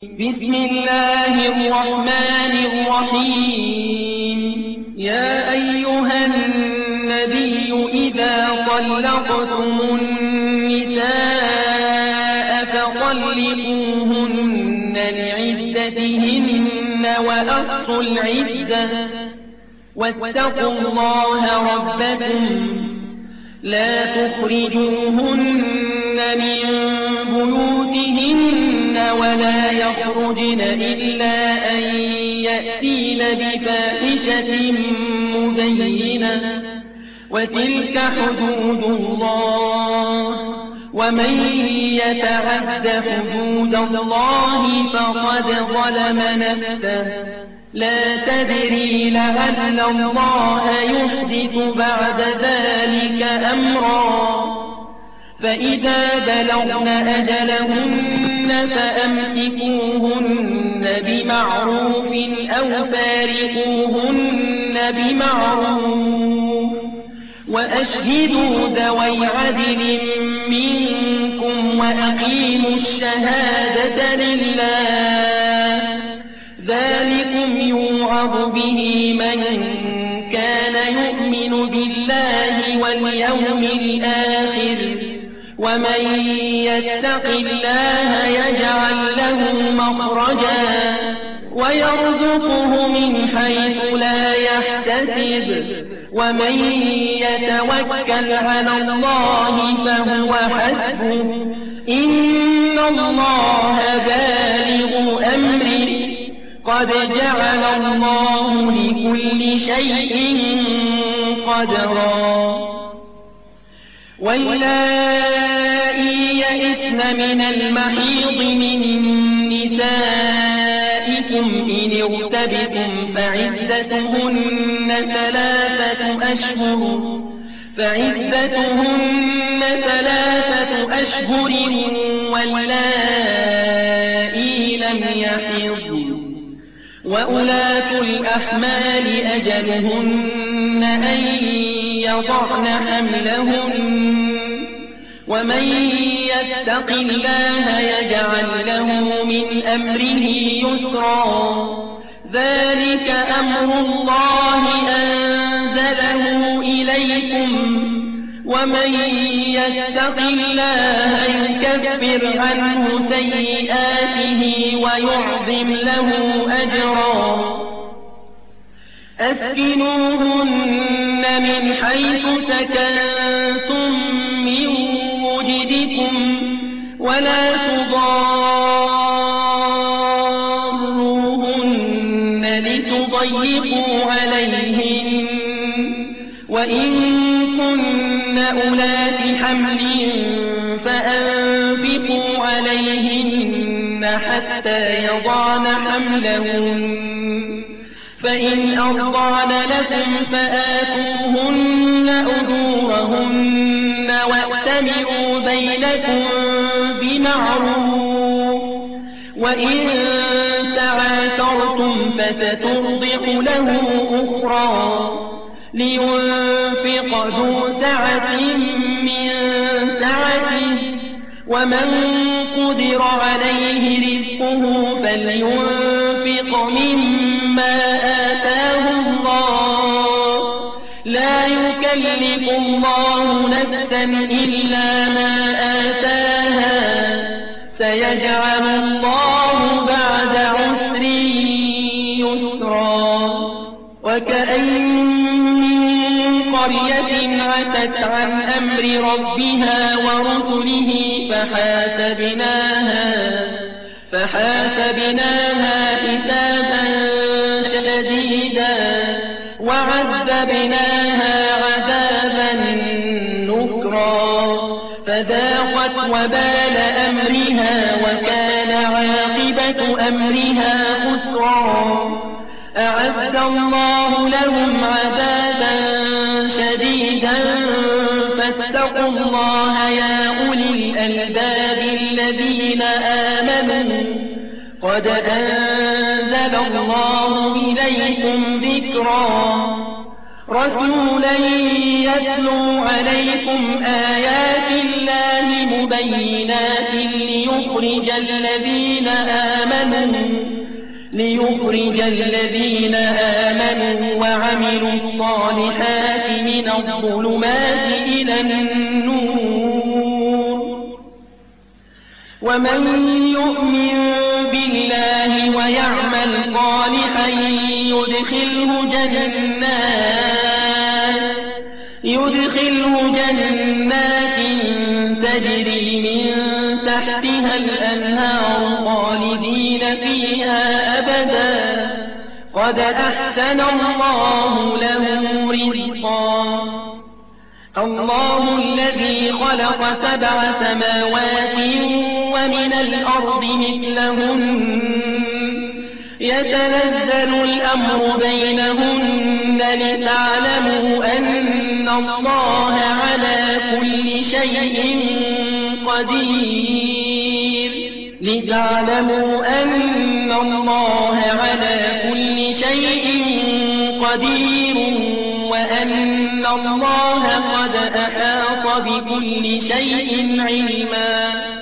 بسم الله الرحمن الرحيم. يا أيها النبي إذا طلقتم النساء فطلقوهن لعدتهن وأحصوا العدة واتقوا الله ربكم لا تخرجوهن من بيوتهن ولا يخرجن إلا أن يأتين بفاحشة مبينة وتلك حدود الله ومن يتعد حدود الله فقد ظلم نفسه لا تدري لعل الله يحدث بعد ذلك أمرا فإذا بلغن أجلهن فأمسكوهن بمعروف أو فارقوهن بمعروف وأشهدوا ذوي عدل منكم وأقيموا الشهادة لله ذلكم يوعظ به من كان يؤمن بالله واليوم الآخر ومن يتق الله يجعل له مخرجا ويرزقه من حيث لا يحتسب ومن يتوكل على الله فهو حسبه إن الله بالغ أمره قد جعل الله لكل شيء قدرا واللائي يئسن من المحيض من نسائكم إن ارتبتم فعدتهن ثلاثة أشهر واللائي لم يحضن وأولاة الأحمال أجلهن أن يضعن حملهن ومن يتق الله يجعل له من أمره يسرا ذلك أمر الله أنزله إليكم ومن يتق الله يكفر عنه سيئاته ويعظم له أجرا أسكنوهن من حيث سكنتم من وجدكم ولا تضاروهن لتضيقوا عليهن وإن كن أولات حمل فأنفقوا عليهن حتى يضعن حملهن فإن أرضعن لكم فآتوهن أجورهن وأتمروا بينكم بمعروف وإن تعاثرتم فسترضع له أخرى لينفق ذو سعة من سعته ومن قدر عليه رزقه فلينفق مما آتاه الله لا يكلف الله نفسا إلا ما آتاها سيجعل الله بعد عسر يسرا وكأين من قرية عتت عن أمر ربها ورسله فحاسبناها حسابا شديدا وعذبناها عذابا نكرا فذاقت وبال أمرها وكان عاقبة أمرها خسرا أعد الله لهم عذابا شديدا فاتقوا الله يا أولي الألباب الذين آمنوا قد أنزل الله إليكم ذكرا رسولا يتلو عليكم آيات الله مبينات ليخرج الذين آمنوا وعملوا الصالحات من الظلمات إلى النور ومن يؤمن بالله ويعمل صالحا يدخله جنات تجري من تحتها الأنهار خالدين فيها أبدا قد أحسن الله له رزقا الله الذي خلق 7 سماوات ومن الأرض مثلهن يتنزل الأمر بينهن لتعلموا أن الله على كل شيء قدير وأن الله قد أحاط بكل شيء علما